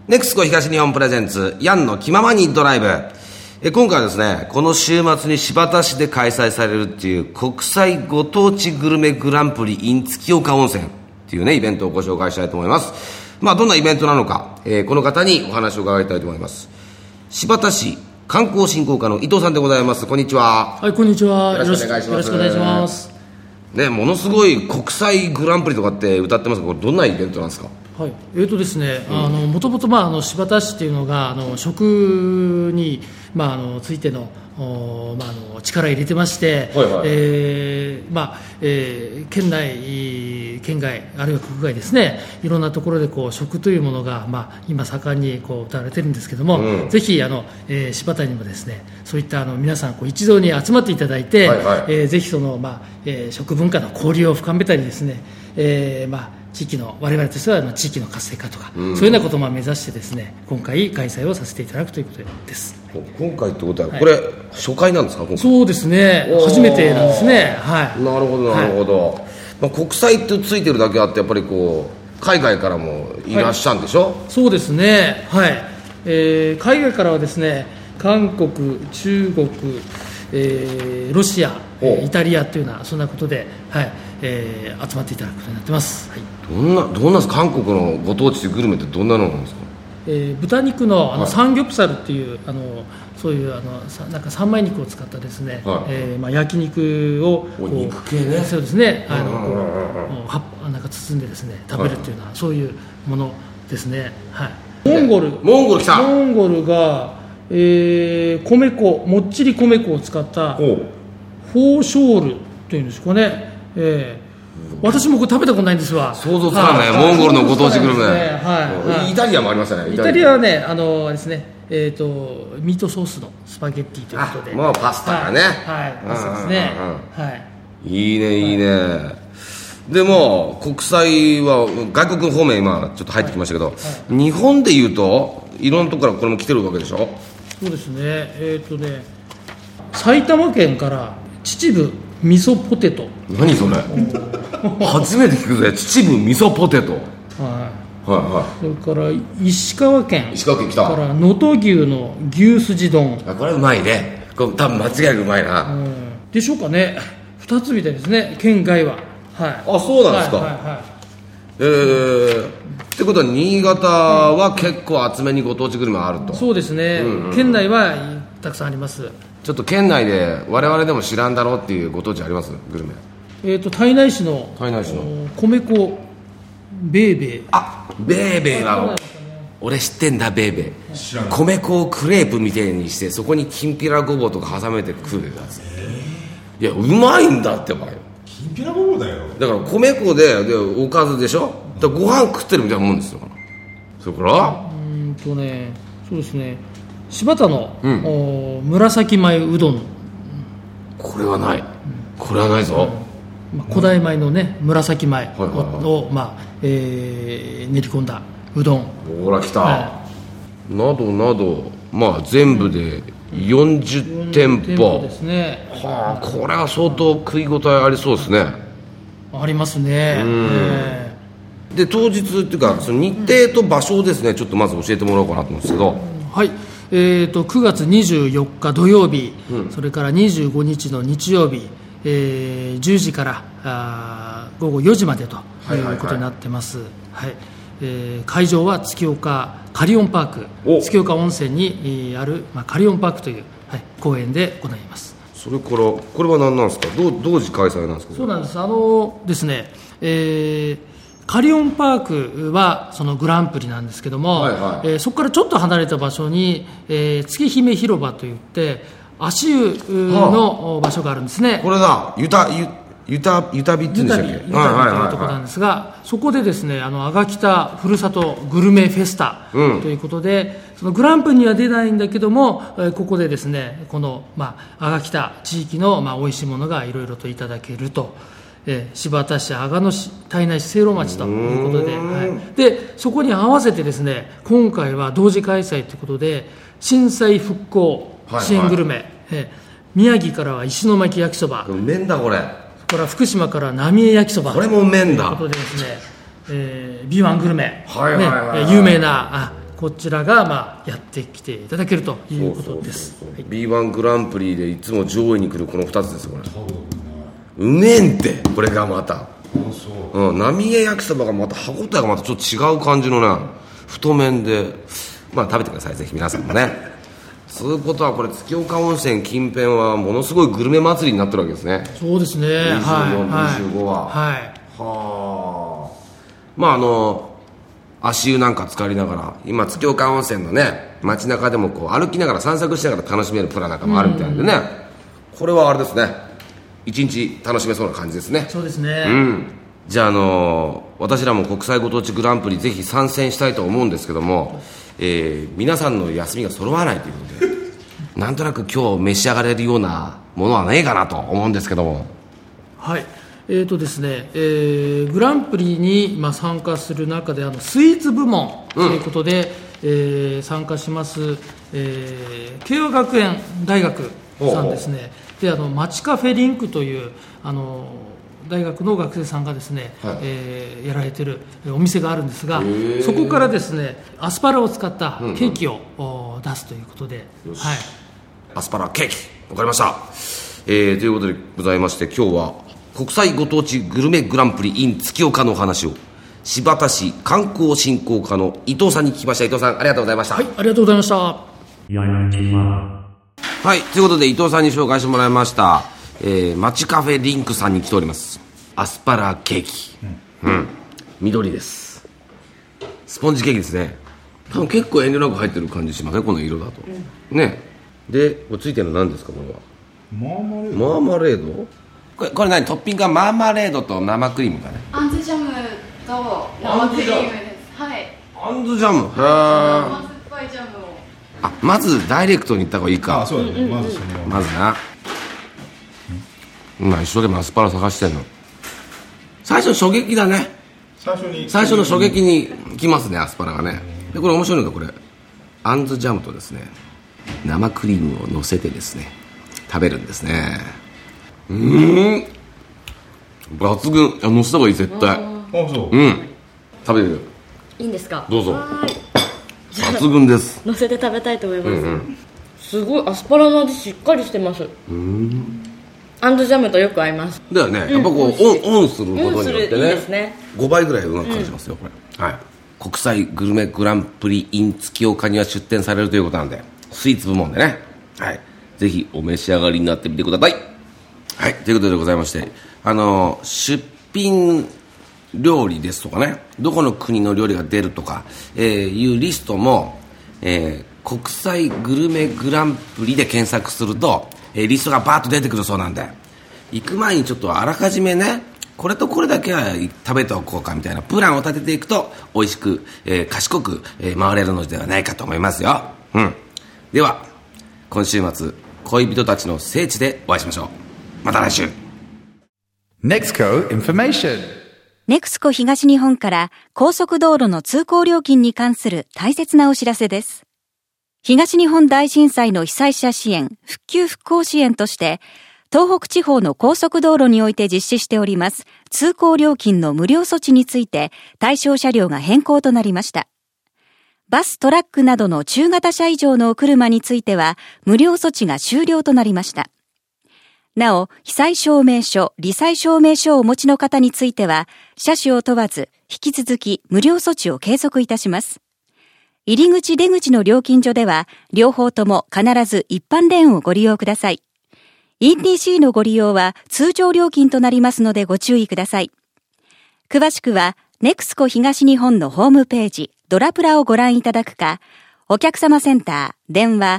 ネクスコ東日本プレゼンツヤンの気ままにドライブ。今回はですね、この週末に新発田市で開催されるっていう国際ご当地グルメグランプリ in 月岡温泉っていうねイベントをご紹介したいと思います。どんなイベントなのか、この方にお話を伺いたいと思います。新発田市観光振興課の伊藤さんでございます。こんにちは。 はい、こんにちは。 よろしくお願いします。 よろしくお願いしますね、ものすごい国際グランプリとかって歌ってますが、これどんなイベントなんですか？ はい、ですね、もともと新発田市っていうのが食に、ついての力入れてまして、県内、県外あるいは国外ですね、いろんなところで食というものが、今盛んに歌われてるんですけども、ぜひ新発田にもですね、そういった皆さん一堂に集まっていただいて、ぜひその、食文化の交流を深めたりですね、地域の我々としては地域の活性化とか、そういうようなことを目指してですね、今回開催をさせていただくということです。 今回ってことは、これ初回なんですか？今回そうですね、初めてなんですね。はい、 なるほどなるほど、国際ってついてるだけあって、やっぱり海外からもいらっしゃるんでしょ？ そうですね、はい、海外からはですね、韓国、中国、ロシア、イタリアというようなそんなことで、集まっていただくことになってます。はい、 どんな韓国のご当地グルメってどんなのなんですか？ 豚肉のサンギョプサルっていうそういう三枚肉を使ったですね、焼肉を肉系ね、 そうですね、包んでですね食べるっていうような、そういうものですね。はい、モンゴル来た。モンゴルが、米粉、もっちり米粉を使ったフォーショールというんですかね。私もこれ食べたことないんですわ。 想像つかない、モンゴルのご当地グルメ。イタリアもありましたね。 イタリアはね、ですね、ミートソースのスパゲッティということで、 もうパスタがね、 パスタですね。 いいねいいね。でも国際は外国方面今ちょっと入ってきましたけど、日本でいうといろんなところからこれも来てるわけでしょ？ そうですね。埼玉県から秩父味噌ポテト。 何それ？初めて聞くぜ、秩父味噌ポテト。 それから石川県来た。 から能登牛の牛すじ丼。 これうまいね。これ多分間違いなくうまいな。 でしょうかね。2つみたいですね、県外は。 あ、そうなんですか。ってことは新潟は結構厚めにご当地グルメあると。 そうですね、県内はたくさんあります。 ちょっと県内で我々でも知らんだろうっていうご当地あります？グルメ。 胎内市の米粉ベーベー。 ベーベーは俺知ってんだ。ベーベー米粉をクレープみたいにしてそこにきんぴらごぼうとか挟めて食うやつ。いや、うまいんだってばよ。 きんぴらごぼうだよ。 だから米粉でおかずでしょ。だからご飯食ってるみたいなもんですよ。それからそうですね、新発田の、紫米うどん。 これはない、これはないぞ。 古代米のね、紫米を練り込んだうどん。 ほら来た、などなど、全部で40店舗ですね。 これは相当食い応えありそうですね。 ありますね。 で当日っていうか、その日程と場所をですね、ちょっとまず教えてもらおうかなと思うんですけど。 はい、9月24日土曜日、それから25日の日曜日、10時から午後4時までということになってます。会場は月岡カリオンパーク、月岡温泉にある、カリオンパークという、公園で行います。 それからこれは何なんですか？同時開催なんですか？ そうなんです。ですね、カリオンパークはそのグランプリなんですけども、そこからちょっと離れた場所に、月姫広場といって足湯の場所があるんですね。 これだ、ユタビっていうんでしたっけ？ ユタビというところなんですが、そこでですね、阿賀北ふるさとグルメフェスタということで、そのグランプリには出ないんだけども、ここでですね、この阿賀北地域の美味しいものがいろいろといただけると。新発田市、阿賀野市、胎内市、聖籠町ということで、でそこに合わせてですね、今回は同時開催ということで、震災復興支援グルメ、宮城からは石巻焼きそば、 麺だこれ。 これは福島から浪江焼きそば、 これも麺だということでですね、B1 グルメ、 有名なこちらが、やってきていただけるということです。 はい、B1 グランプリでいつも上位に来るこの2つですよ。これうめえんってこれがまた、浪江焼きそばがまた歯応えがまたちょっと違う感じのね太麺で、食べてください、ぜひ皆さんもね。そういうことはこれ月岡温泉近辺はものすごいグルメ祭りになってるわけですね。 そうですね。 24、25は。足湯なんか浸かりながら、今月岡温泉のね街中でもこう歩きながら散策しながら楽しめるプランなんかもあるみたいなんでね、これはあれですね、一日楽しめそうな感じですね。 そうですね。 じゃあ私らも国際ご当地グランプリぜひ参戦したいと思うんですけども、皆さんの休みが揃わないということでなんとなく今日召し上がれるようなものはないかなと思うんですけども。 はい、ですね、グランプリに、参加する中でスイーツ部門ということで、参加します、慶応学園大学さんですね。で街カフェリンクという大学の学生さんがですね、やられてるお店があるんですが、そこからですねアスパラを使ったケーキを、出すということで、 アスパラケーキ、わかりました。ということでございまして、今日は国際ご当地グルメグランプリ in 月岡のお話を新発田市観光振興課の伊藤さんに聞きました。伊藤さん、ありがとうございました。 はい、ありがとうございました。はい、 ということで伊藤さんに紹介してもらいました、街カフェリンクさんに来ております。アスパラケーキ、緑です。スポンジケーキですね。多分結構遠慮なく入ってる感じしますね、この色だと、ね。でこれついてるの何ですか？これはマーマレード。これ何トッピングはマーマレードと生クリームかね。 あんずジャムと生クリームです。はい。 あんずジャム。 甘酸っぱいジャムを。 まずダイレクトにいった方がいいか。 そうだね。まずな。今一生懸命アスパラ探してんの。最初衝撃だね。最初の衝撃にきますね、アスパラがね。でこれ面白いのがこれあんずジャムとですね生クリームを乗せてですね食べるんですね。抜群。乗せた方がいい絶対。 そう。 食べる。 いいんですか？ どうぞ。抜群です。 乗せて食べたいと思います。すごいアスパラの味しっかりしてます。アンドジャムとよく合います。 だよね。やっぱこうオンすることによってね、 いいですね。 5倍ぐらいうまく感じますよこれ。はい。国際グルメグランプリ in 月岡には出展されるということなんで、スイーツ部門でね、はい、ぜひお召し上がりになってみてください。はい、ということでございまして、出品料理ですとかね、どこの国の料理が出るとか、いうリストも、国際グルメグランプリで検索すると、リストがバーッと出てくるそうなんで、行く前にちょっとあらかじめね、これとこれだけは食べておこうかみたいなプランを立てていくと美味しく、賢く、回れるのではないかと思いますよ。では今週末恋人たちの聖地でお会いしましょう。また来週。 NEXCO Information。 NEXCO 東日本から高速道路の通行料金に関する大切なお知らせです。東日本大震災の被災者支援、復旧復興支援として東北地方の高速道路において実施しております通行料金の無料措置について対象車両が変更となりました。バス、トラックなどの中型車以上のお車については無料措置が終了となりました。なお、被災証明書、罹災証明書をお持ちの方については車種を問わず引き続き無料措置を継続いたします。入り口出口の料金所では両方とも必ず一般レーンをご利用ください。ETC のご利用は通常料金となりますのでご注意ください。詳しくはNEXCO東日本のホームページドラプラをご覧いただくか、お客様センター電話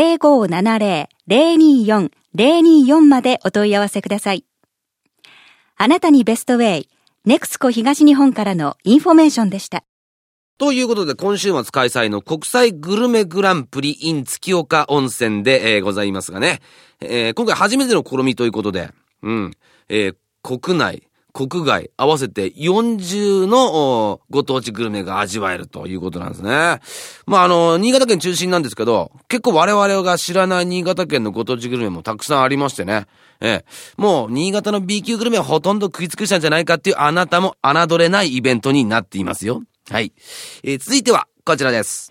0570-024-024 までお問い合わせください。あなたにベストウェイ、NEXCO東日本からのインフォメーションでした。 ということで今週末開催の国際グルメグランプリ in 月岡温泉で、ございますがね、今回初めての試みということで、国内国外合わせて40のご当地グルメが味わえるということなんですね。新潟県中心なんですけど、結構我々が知らない新潟県のご当地グルメもたくさんありましてね。もう新潟の B 級グルメはほとんど食い尽くしたんじゃないかっていうあなたも侮れないイベントになっていますよ。はい。続いてはこちらです。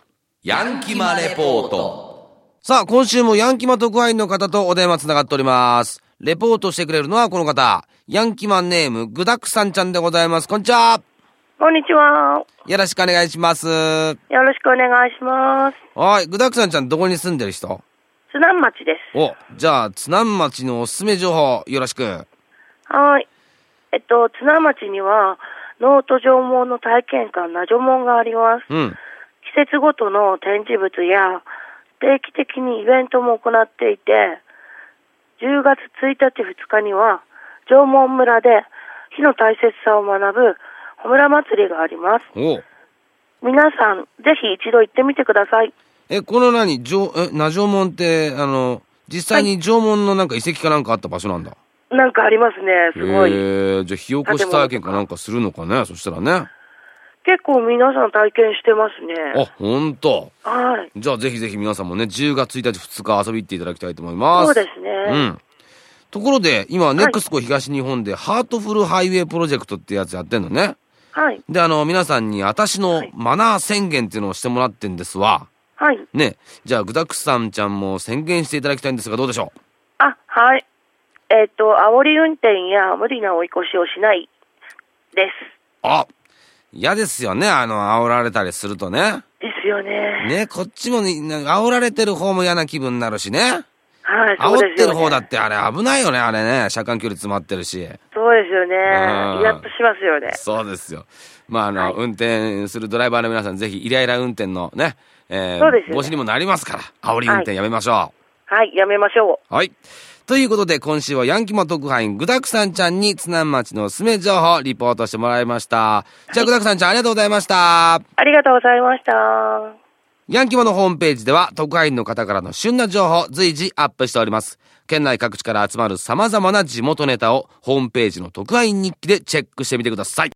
ヤンキマレポート。さあ、今週もヤンキマ特派員の方とお電話つながっております。レポートしてくれるのはこの方、ヤンキマンネーム具だくさんちゃんでございます。こんにちは。 こんにちは。 よろしくお願いします。 よろしくお願いします。 はい、具だくさんちゃんどこに住んでる人？ 津南町です。 お、じゃあ津南町のおすすめ情報よろしく。 はい。津南町には能と縄文の体験館ナジョモンがあります。 うん。 季節ごとの展示物や定期的にイベントも行っていて、10月1日2日には縄文村で火の大切さを学ぶ穂村祭りがあります。 お、 皆さんぜひ一度行ってみてください。 このナ縄文って実際に縄文のなんか遺跡かなんかあった場所なんだ。 なんかありますね。すごい。 じゃあ火起こし体験かなんかするのかね。そしたらね。 結構皆さん体験してますね。 あ、ほんと。 はい。 じゃあぜひぜひ皆さんもね、10月1日2日遊び行っていただきたいと思います。 そうですね。 うん。ところで、今、ネクスコ東日本でハートフルハイウェイプロジェクトってやつやってんのね。 はい。 で、皆さんに私のマナー宣言っていうのをしてもらってんですわ。 はい。 ね。じゃあ、具だくさんちゃんも宣言していただきたいんですが、どうでしょう？ あ、はい。煽り運転や無理な追い越しをしないです。 あ、嫌ですよね。煽られたりするとね。 ですよね。 ね、こっちも煽られてる方も嫌な気分になるしね。 はい、そうですよね。 煽ってる方だってあれ危ないよね、あれね。車間距離詰まってるし。 そうですよね。イラッとしますよね。 そうですよ。まあ、運転するドライバーの皆さん、ぜひイライラ運転のね、 そうですよね。 防止にもなりますから、煽り運転やめましょう。はい、やめましょう。はい。ということで、今週はヤンキマ特派員具だくさんちゃんに津南町のおすすめ情報リポートしてもらいました。じゃあ、具だくさんちゃんありがとうございました。 ありがとうございました。 ヤンキマのホームページでは特派員の方からの旬な情報随時アップしております。県内各地から集まる様々な地元ネタをホームページの特派員日記でチェックしてみてください。